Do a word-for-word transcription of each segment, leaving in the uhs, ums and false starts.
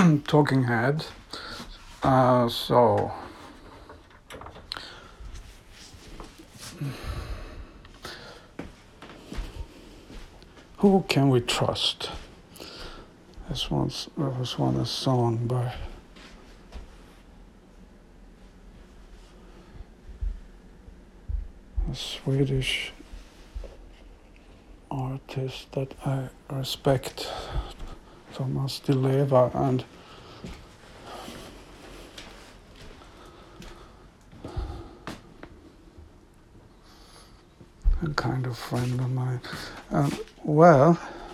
talking head. Uh, so, who can we trust? This one's, there was one a song by a Swedish artist that I respect, Thomas Di Leva, and a kind of friend of mine. Um, well,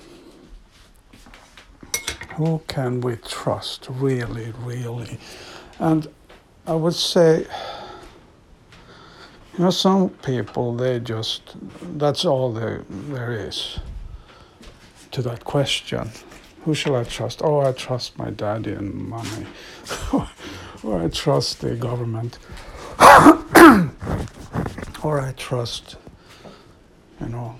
who can we trust, really, really? And I would say, you know, some people, they just, that's all there, there is to that question. Who shall I trust? Oh, I trust my daddy and mommy. Or I trust the government. Or I trust, you know,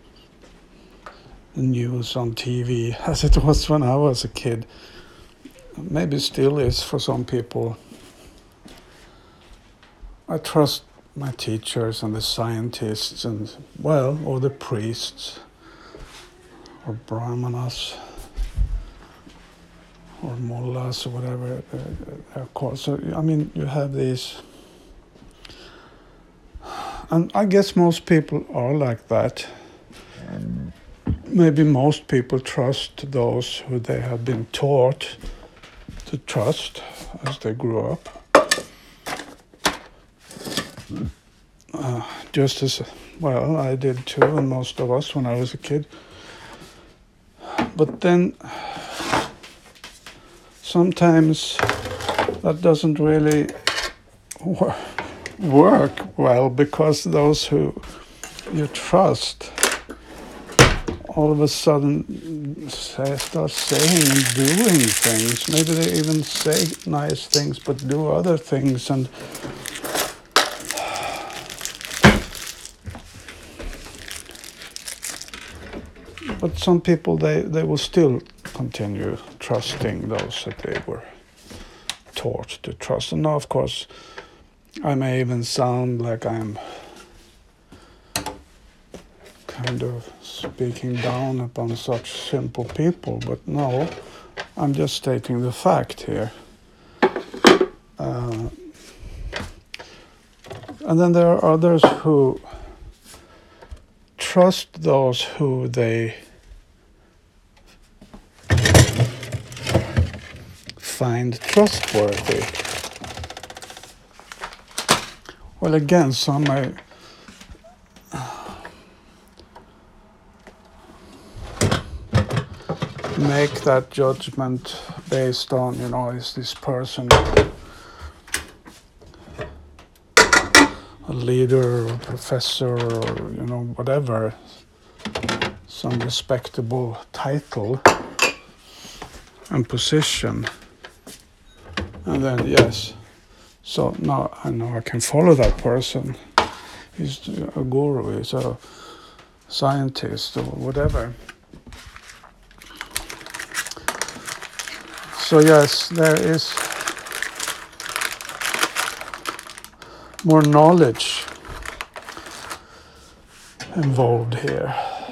the news on T V, as it was when I was a kid. Maybe still is for some people. I trust my teachers and the scientists and, well, or the priests, or brahmanas, or mullahs, or whatever they're called. So, I mean, you have these, and I guess most people are like that. Maybe most people trust those who they have been taught to trust as they grew up. Uh, just as, well, I did too, and most of us when I was a kid. But then sometimes that doesn't really wor- work well, because those who you trust all of a sudden say, start saying and doing things. Maybe they even say nice things but do other things, and but some people, they, they will still continue trusting those that they were taught to trust. And now, of course, I may even sound like I'm kind of speaking down upon such simple people, but no, I'm just stating the fact here. Uh, and then there are others who trust those who they find trustworthy. Well, again, some may make that judgment based on, you know, is this person a leader or a professor or, you know, whatever, some respectable title and position. And then, yes, so now I know I can follow that person. He's a guru, he's a scientist or whatever. So yes, there is more knowledge involved here.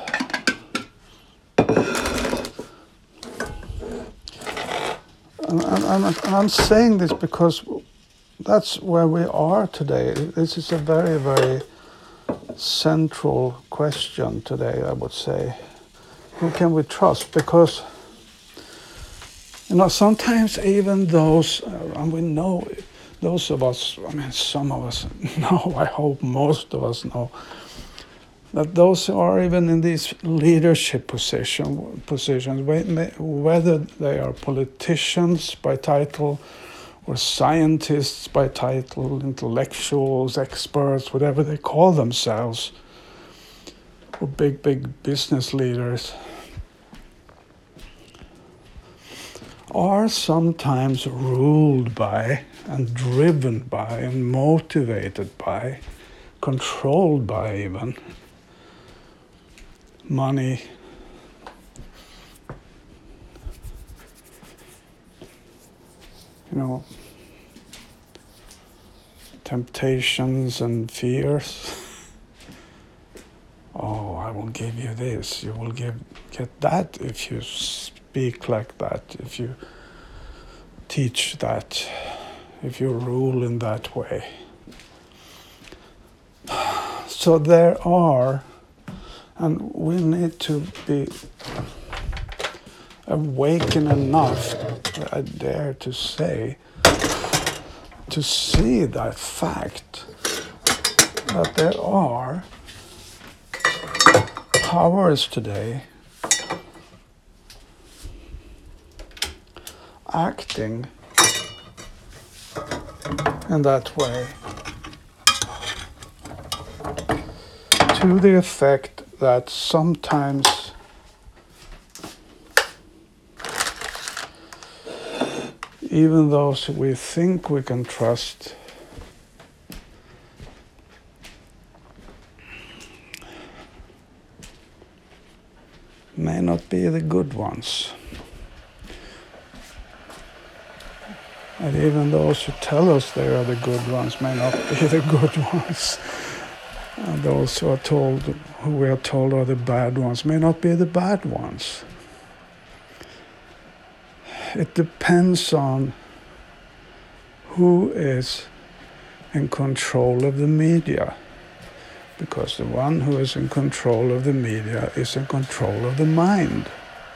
And, and, and I'm saying this because that's where we are today. This is a very, very central question today, I would say. Who can we trust? Because, you know, sometimes even those, uh, and we know, those of us, I mean, some of us know, I hope most of us know, that those who are even in these leadership position, positions, whether they are politicians by title or scientists by title, intellectuals, experts, whatever they call themselves, or big, big business leaders, are sometimes ruled by and driven by and motivated by, controlled by even, money, you know, temptations and fears. Oh, I will give you this, you will give, get that if you speak like that, if you teach that, if you rule in that way. So there are, and we need to be awakened enough, I dare to say, to see that fact that there are powers today acting in that way to the effect that sometimes even those we think we can trust may not be the good ones. And even those who tell us they are the good ones may not be the good ones. And those who are told, who we are told are the bad ones, may not be the bad ones. It depends on who is in control of the media. Because the one who is in control of the media is in control of the mind.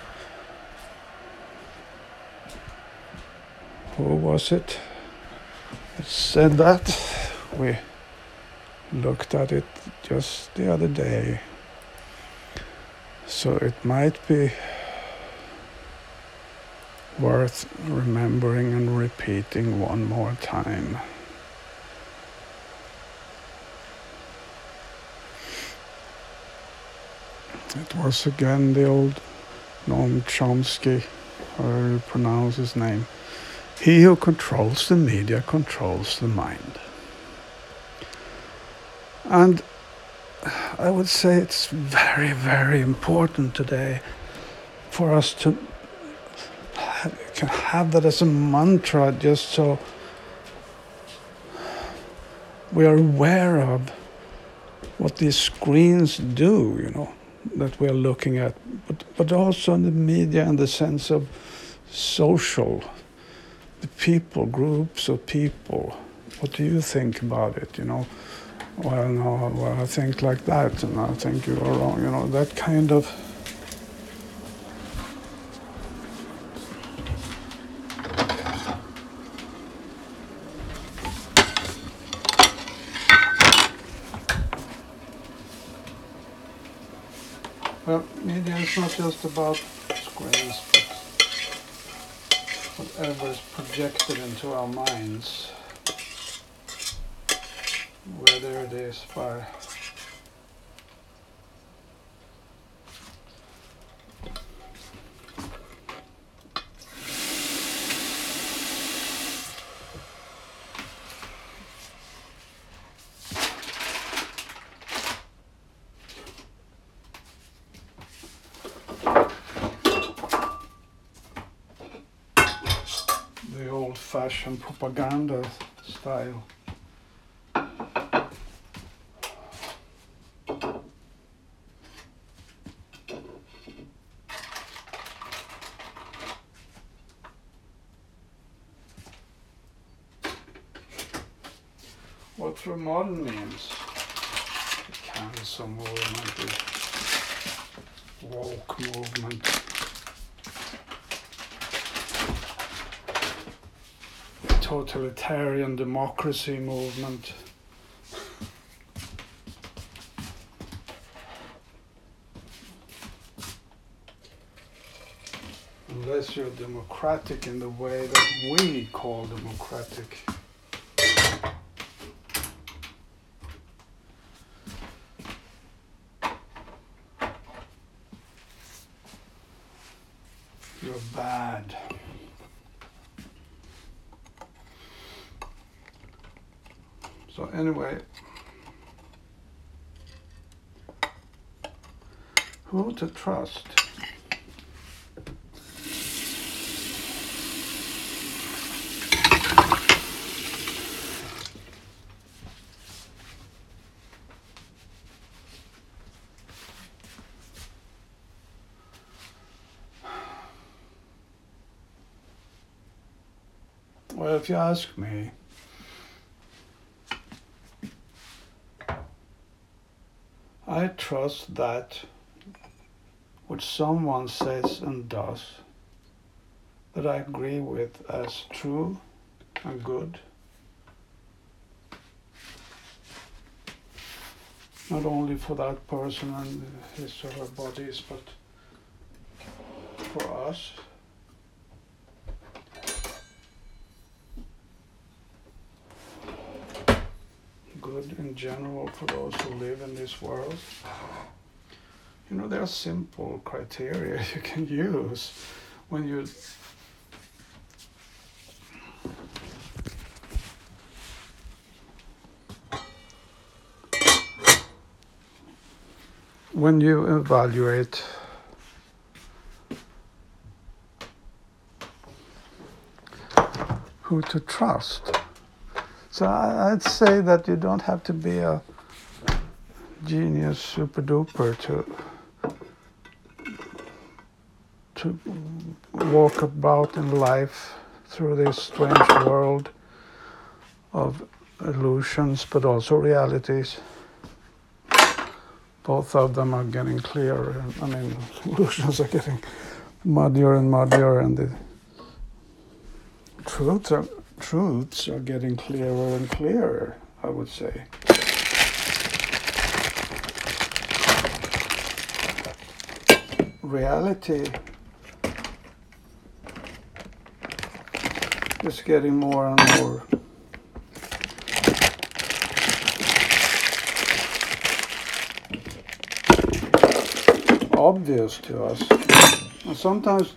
Who was it that said that? We looked at it just the other day. So it might be worth remembering and repeating one more time. It was again the old Noam Chomsky, however you pronounce his name. He who controls the media controls the mind. And I would say it's very, very important today for us to have, can have that as a mantra, just so we are aware of what these screens do, you know, that we are looking at, but, but also in the media in the sense of social, the people, groups of people. What do you think about it, you know? Well, no, well, I think like that, and I think you are wrong, you know, that kind of well, media is not just about screens, but whatever is projected into our minds, whether it is by the old-fashioned propaganda style. What through modern means, the cancer movement, the woke movement, the totalitarian democracy movement, unless you're democratic in the way that we call democratic. You're bad. So anyway, who to trust? Well, if you ask me, I trust that which someone says and does that I agree with as true and good, not only for that person and his or her bodies, but for us. Good in general for those who live in this world. You know, there are simple criteria you can use when you when you evaluate who to trust. So I, I'd say that you don't have to be a genius super duper to to walk about in life through this strange world of illusions, but also realities. Both of them are getting clearer. I mean, illusions are getting muddier and muddier, and the truths are truths are getting clearer and clearer, I would say. Reality is getting more and more obvious to us. And sometimes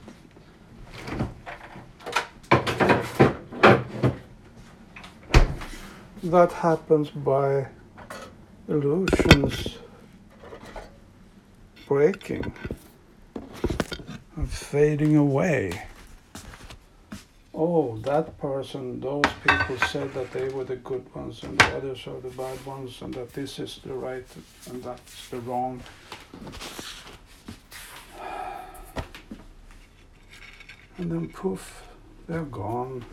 that happens by illusions breaking and fading away. Oh, that person, those people said that they were the good ones and the others are the bad ones, and that this is the right and that's the wrong. And then poof, they're gone.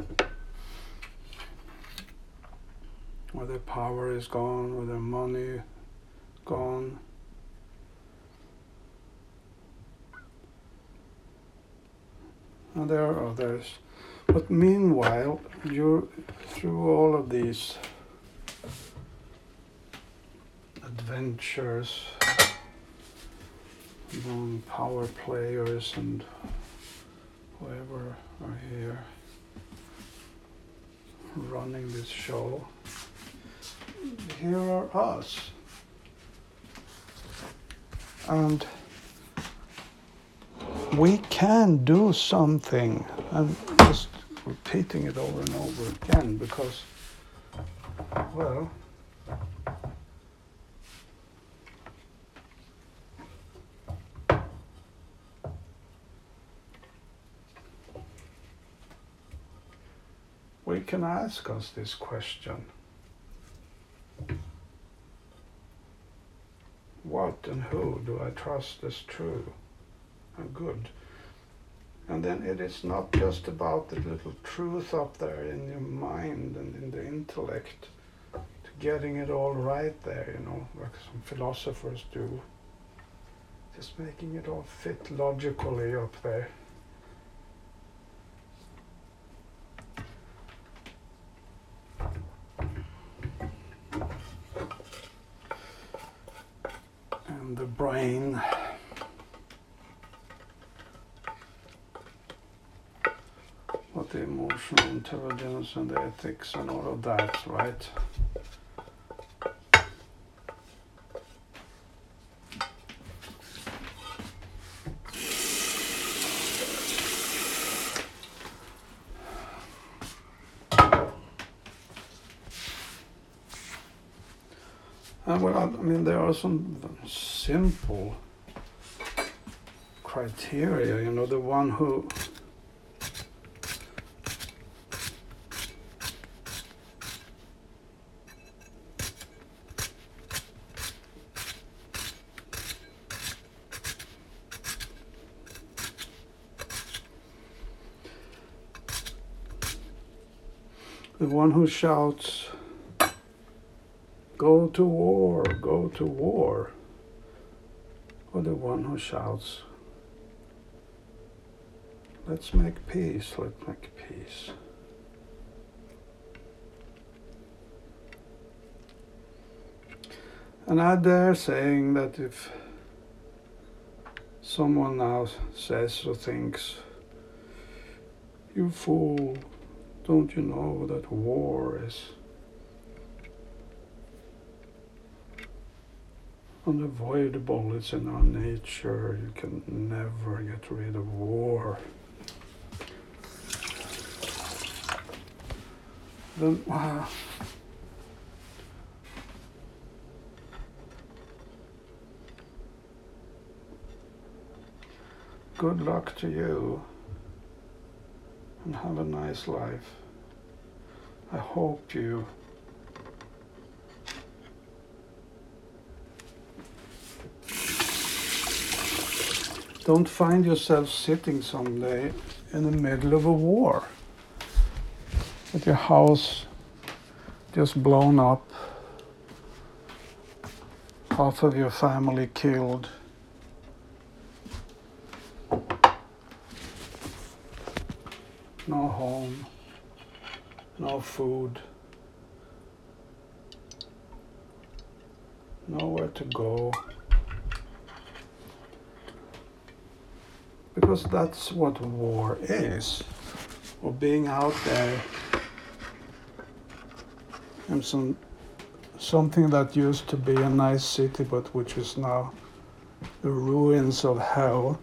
Or their power is gone, or their money gone. And there are others. But meanwhile, you're through all of these adventures among power players and whoever are here running this show. Here are us. And we can do something. I'm just repeating it over and over again because, well, we can ask us this question. What and who do I trust as true and good? And then it is not just about the little truth up there in your mind and in the intellect, to getting it all right there, you know, like some philosophers do. Just making it all fit logically up there. And the brain, what the emotional intelligence and the ethics and all of that, right? And well, I mean, there are some simple criteria, you know, the one who The one who shouts, "Go to war, go to war," or the one who shouts, "Let's make peace, let's make peace." And I dare saying that if someone now says or thinks, "You fool, don't you know that war is unavoidable, it's in our nature, you can never get rid of war," then wow. Good luck to you, and have a nice life. I hope you don't find yourself sitting someday in the middle of a war, with your house just blown up, half of your family killed, no home, no food, nowhere to go. Because that's what war is, or being out there in some, something that used to be a nice city but which is now the ruins of hell,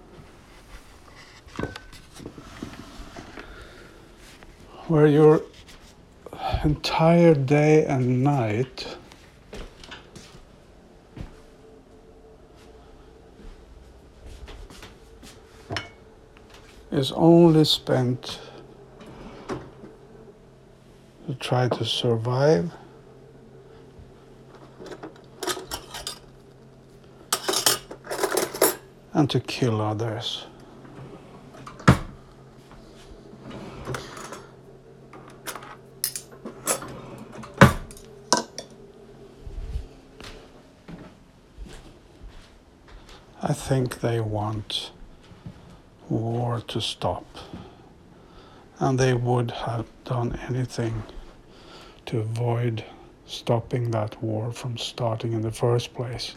where your entire day and night is only spent to try to survive and to kill others. I think they want war to stop, and they would have done anything to avoid stopping that war from starting in the first place.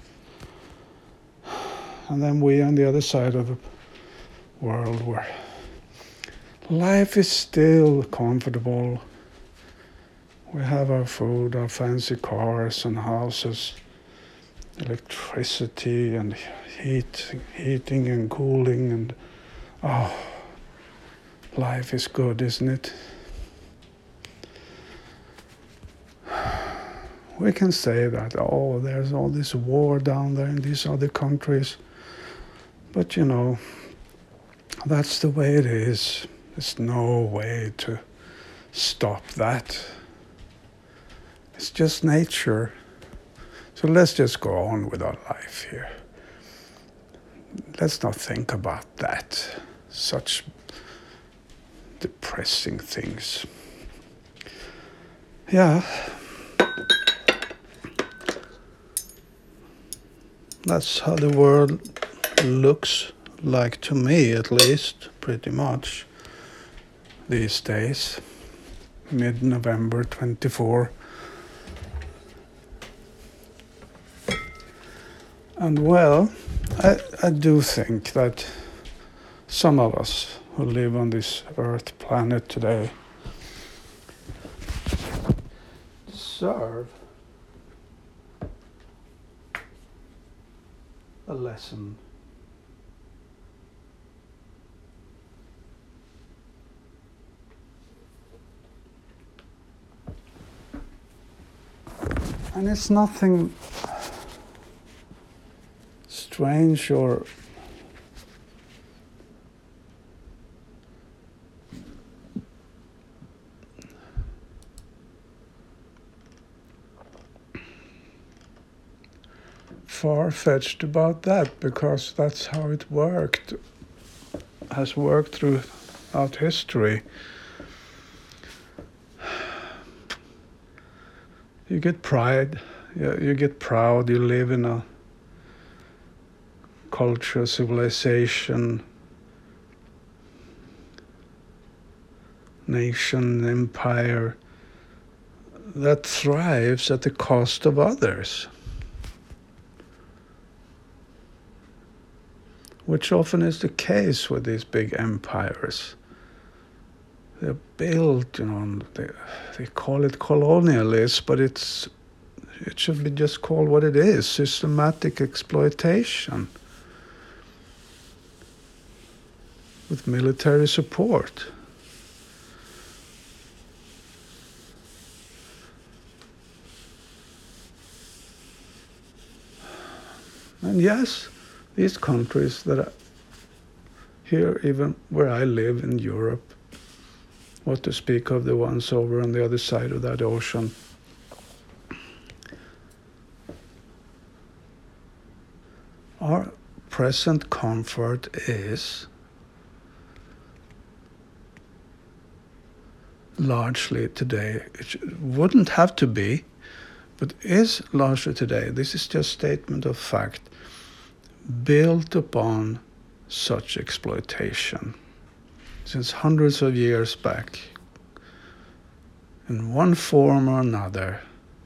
And then we on the other side of the world, where life is still comfortable, we have our food, our fancy cars and houses, electricity and heat, heating and cooling, and oh, life is good, isn't it? We can say that, oh, there's all this war down there in these other countries, but you know, that's the way it is. There's no way to stop that. It's just nature. So let's just go on with our life here. Let's not think about that. Such depressing things. Yeah. That's how the world looks like to me, at least, pretty much, these days. Mid-November twenty-four. And well, I, I do think that some of us who live on this earth planet today deserve a lesson. And it's nothing strange or far-fetched about that, because that's how it worked, has worked throughout history. you get pride, you, you get proud, you live in a culture, civilization, nation, empire that thrives at the cost of others, which often is the case with these big empires. They're built, you know, they, they call it colonialism, but it's it should be just called what it is, systematic exploitation with military support. And yes, these countries that are here, even where I live in Europe, what to speak of the ones over on the other side of that ocean, our present comfort is largely today, it wouldn't have to be, but is largely today, this is just statement of fact, built upon such exploitation since hundreds of years back in one form or another.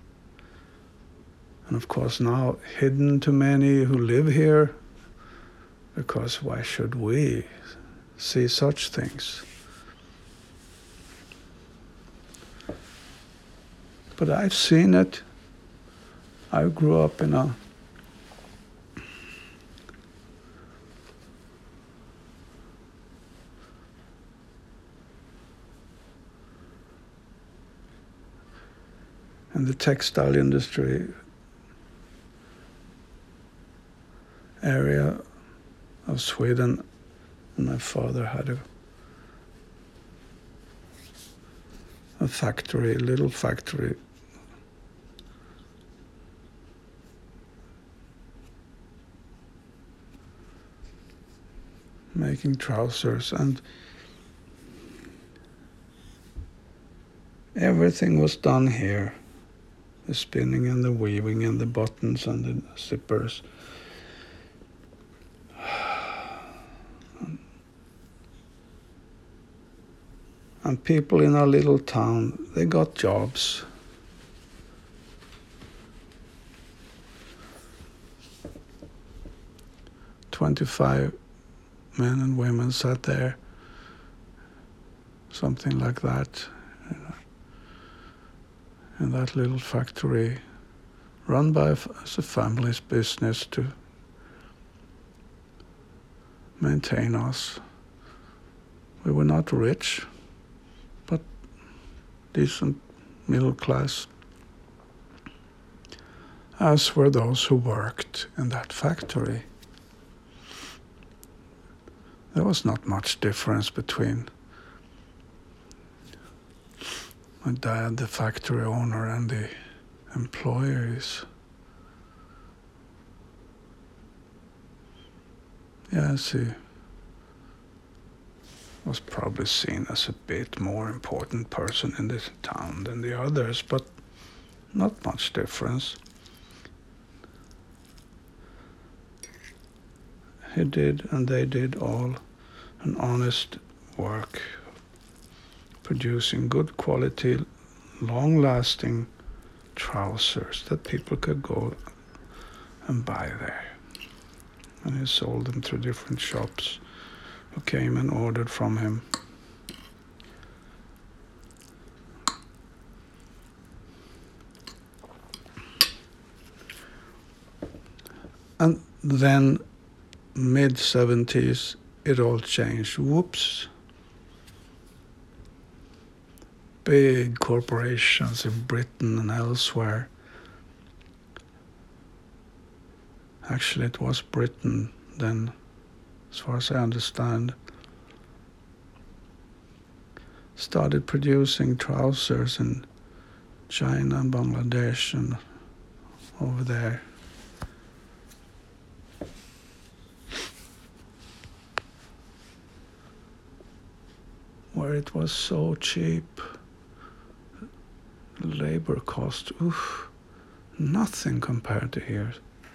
And of course now hidden to many who live here, because why should we see such things? But I've seen it. I grew up in a in the textile industry area of Sweden, and my father had a, a factory, a little factory making trousers, and everything was done here. The spinning and the weaving and the buttons and the zippers. And people in our little town, they got jobs. Twenty-five men and women sat there, something like that, you know, in that little factory, run by as a family's business to maintain us. We were not rich, but decent middle class, as were those who worked in that factory. There was not much difference between my dad, the factory owner, and the employees. Yes, he was probably seen as a bit more important person in this town than the others, but not much difference. He did, and they did all an honest work, producing good quality, long-lasting trousers that people could go and buy there. And he sold them through different shops who came and ordered from him. And then mid-seventies, it all changed. Whoops. Big corporations in Britain and elsewhere. Actually, it was Britain then, as far as I understand, started producing trousers in China and Bangladesh and over there. Where it was so cheap. labor cost, oof, nothing compared to here.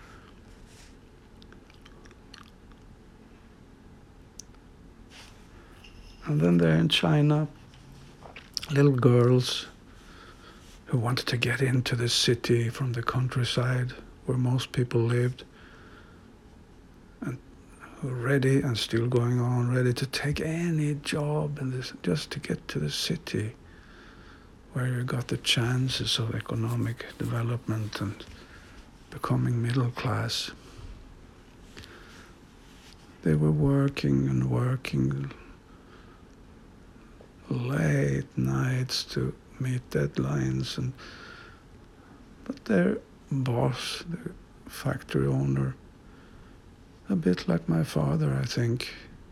And then there in China, little girls who wanted to get into the city from the countryside where most people lived, and who were ready and still going on, ready to take any job in this, just to get to the city where you got the chances of economic development and becoming middle class. They were working and working late nights to meet deadlines, and but their boss, the factory owner, a bit like my father, I think,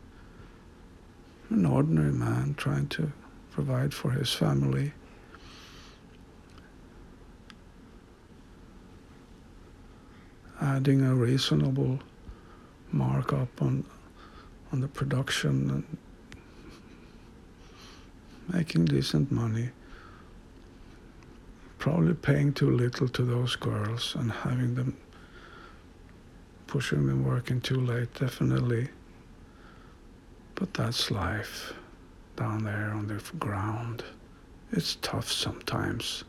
an ordinary man trying to provide for his family, adding a reasonable markup on on the production and making decent money, probably paying too little to those girls and having them, pushing them working too late, definitely. But that's life down there on the ground. It's tough sometimes.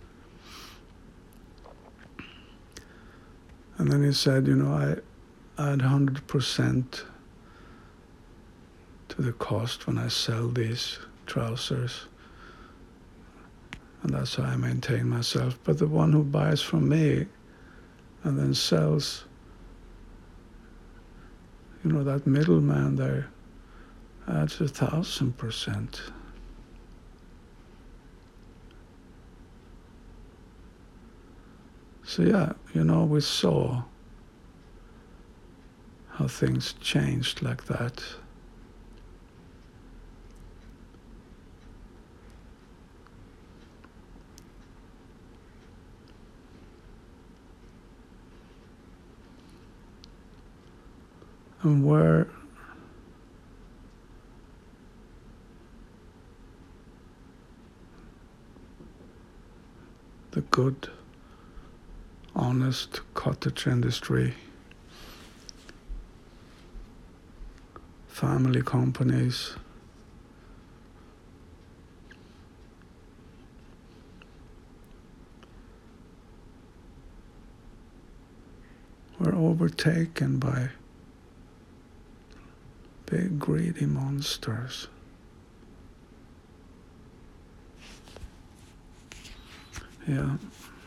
And then he said, you know, I add one hundred percent to the cost when I sell these trousers. And that's how I maintain myself. But the one who buys from me and then sells, you know, that middleman there adds a thousand percent. So yeah, you know, we saw how things changed like that. And where the good, honest cottage industry, family companies, were overtaken by big greedy monsters. Yeah.